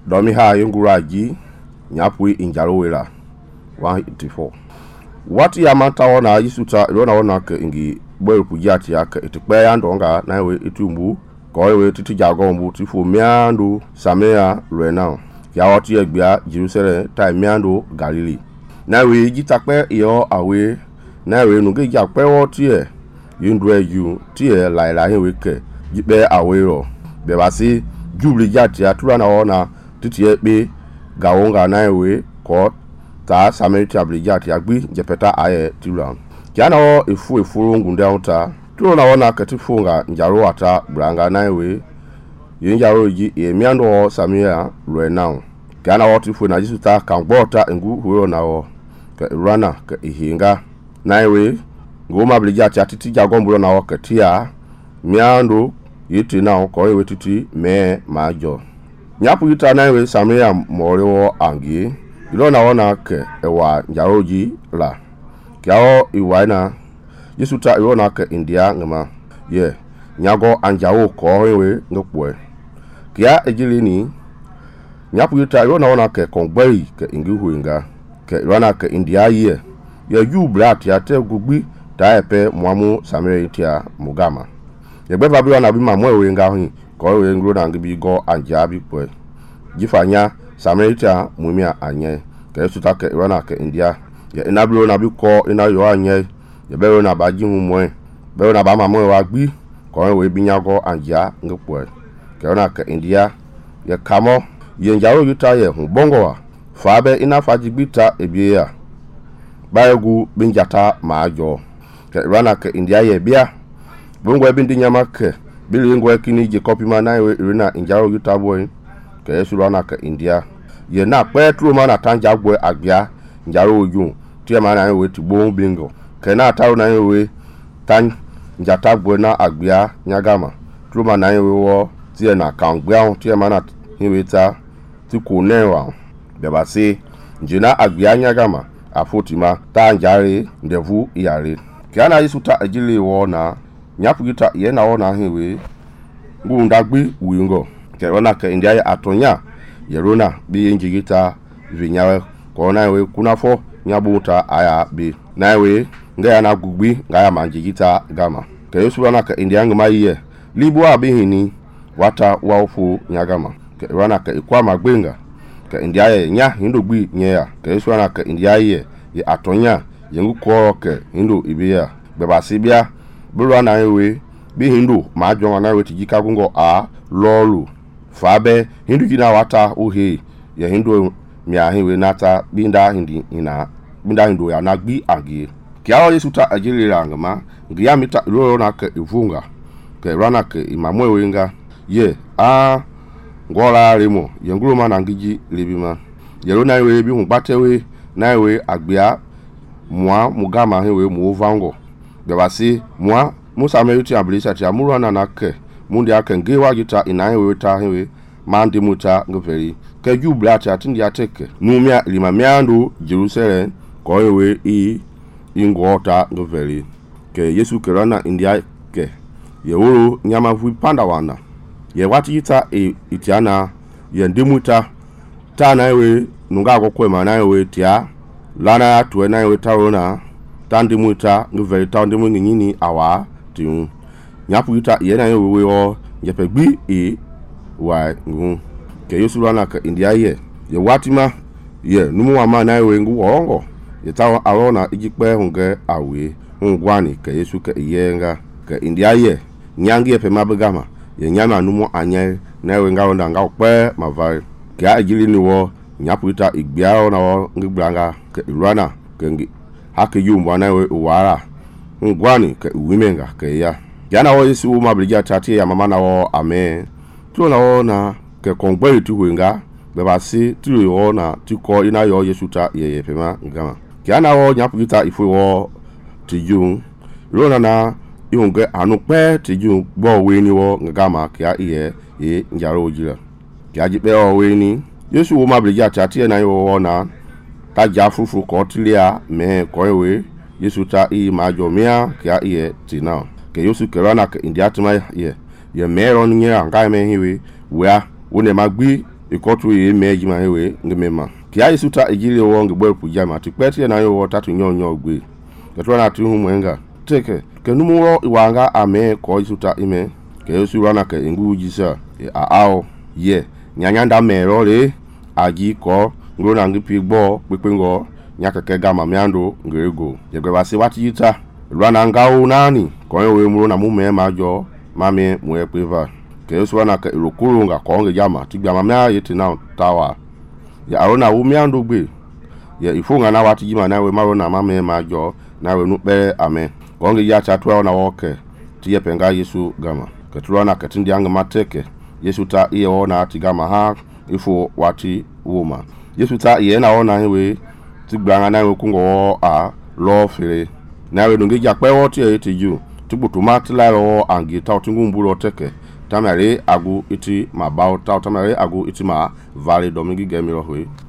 domi ha yenguraji nyapui injalowela 184 wati ya manta na yisuta ilona wana ke ingi boy pujati ya ke itikpe ya ndonga na we itumbu ko we titi jagombu tifu miandu samea rena ya wati egbia Jerusalem ta miandu Galilee na we jitakpe iyo awe na we nuge jakpe woti e yindwe ju tie laila we ke jipe awe ro be basi jubli jati ya tura na ona titi ekpe gawonga na we ko ta Samaritan blijati agbi jepeta aye tula kiana o efu ngunda uta tulo na wona katifunga njaro ata branga naiwe yenjaro ji emiando o Samia renao kiana o tifu na jisuta kangbota ngu huyo na o ke rana ke ihinga naiwe ngoma blijati atiti jagombulo na o katia miando yiti na ko ewe titi me majo nyapu yita naiwe Samia morewo angi ilona wana ke ewa njaroji la kiao iwaina yisuta ilona ke India ngama ye nyago anjawo ko we ngopwe kia ejilini nyapu yuta ilona wana ke kongbei ke ingihuinga ke ilona ke India ye yu blat ya te gugbi ta epe mwamu Samaritan mugama ye beba bi wana bi mamwe we ngahi ko we ngro na ngibi go anjabi pwe jifanya Samaritan mumia anye ke suta ke wana ke India ya inablo na bi ko ina yo anye ye be na ba ji hu mwe be na ba mamwe wa gbi ko we bi nyago anja ngpwe ke wana ke India ye kamo ye njaro yuta ye hu bongo wa fa be ina fa jigbita ebie ya ba egu binjata ma ajo ke wana ke India ye bia bongo e bindi nyama ke bili ngwe kini je copy ma na we irina njaro yuta boy ke su wana ke India ye na petro ma na tanja gwe agbia njaro oju tie ma na we ti bon bingo ke na taru na we tan njata gwe na agbia nyagama tro ma na we wo tie na kan gbia tie ma na we ta ti ko newa be ba se njina agbia nyagama afotima ta njare ndevu iyare ke ana yisuta ajile wo na nyapugita ye na wo na we ngundagbi wingo ke wana ke India ya atonya yerona bi njigita vinyawe ko na we kunafo nyabuta aya bi na we ngaya na gugbi ngaya manjigita gama ke yesu na ka India ngama ye libu abihini wata waofu nyagama ke wana ka ikwa magbenga ke India ye nya hindogbi nya ke yesu na ka India ye atonya yengu ko ke hindo ibiya beba sibia bulu na we bi hindo ma jonga na we tijika gungo a lolu fabe hindu jina wata uhe ya hindu mia hiwe nata binda hindu ya nagbi agi kiao yesuta ajili langama ngiya mita lolo na ke ivunga ke rana ke imamwe wenga ye ngola remo yenguruma na ngiji libima yero na we bi hunbatewe na we agbia mwa mugama hiwe mu vango bebasi mwa musa meyuti ablisa ti amurana na ke mundi aka ngewa gita inaye weta hewe mandi muta ngveri ke jublata atindi ateke numia limamiandu Jerusalem ko hewe ingota ngveri ke Yesu kerana India ke yeworo nyama vu panda wana ye wati gita itiana ye ndimuta ta na hewe nunga akokwe mana hewe tia lana tuwe na hewe tarona tandi muta ngveri tandi mwingini awa tiun nyapu yuta yena yewe o nyepegbi wa ngu ke Yesu rana ka India ye watima ye numu wa ma na yewe ngu wongo ye tawo arona ijikpe hunge awe ngwani ke Yesu ke yenga ke India ye nyangi epe mabegama ye nyama numu anye na yewe ngaronda ngakpe mavai ke ajili ni wo nyapu yuta igbia na wo ngibranga ke rana ke ngi hake yumwa na yewe uwara ngwani ke wimenga ke ya yana wo Yesu mabrija tati ya mama na wo amen tu na wo na ke kongbe tu wenga be ba si tu yo na tu ko ina yo Yesu ta ye pema ngama yana wo nyapugita ifu wo tijun rona na ihunge anupe tijun gbo we ni wo ngama kia iye njaro ojira kia jipe o we ni Yesu wo mabrija tati na yo wo na ta ja fufu ko tilia me ko we Yesu ta majo mia kia iye tina ke Yesu kerana ke India tuma ye meron nye anga me hiwe wea one magbi ikotu ye meji ma hewe ngemema kia Yesu ta ejiri wo ngebwe pujama tikpeti na yo tatu nyonyo gbe ketwa na tu mwenga teke kenumuro iwanga ame ko Yesu ta ime ke Yesu rana ke ngu jisa ao ye nyanyanda mero le agi ko ngro na ngipi gbo pepengo nyakeke gama miando ngerego yegwe basi wati yita rana ngao nani ko we muro na mume majo mame mwe peva ke Yesu rana ke lokuru nga ko nge jama tigba mama yiti na tawa ya arona wu miando gbe ya ifunga na wati jima na we maro na mame majo na we nupe ame ko nge ya chatwa na woke tiye penga Yesu gama ketulana ketindi anga mateke Yesu ta iye ona tigama ha ifo wati woma Yesu ta iye na ona we tigbanga na we kungo a lo fere na we nge ja pe wo ti e ti ju tubutu matla ro angi ta otungu mburo teke tamare agu iti ma ba ta tamare agu iti ma vale domingi gemiro we